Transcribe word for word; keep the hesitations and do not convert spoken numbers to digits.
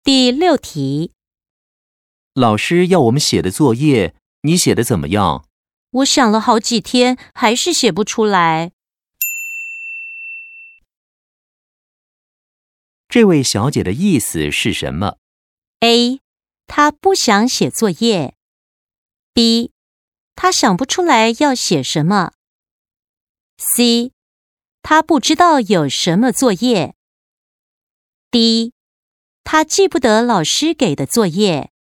第六题， 老师要我们写的作业，你写的怎么样？ 我想了好几天，还是写不出来。 这位小姐的意思是什么？ A. 她不想写作业。B. 她想不出来要写什么。C. 她不知道有什么作业。D. 她记不得老师给的作业。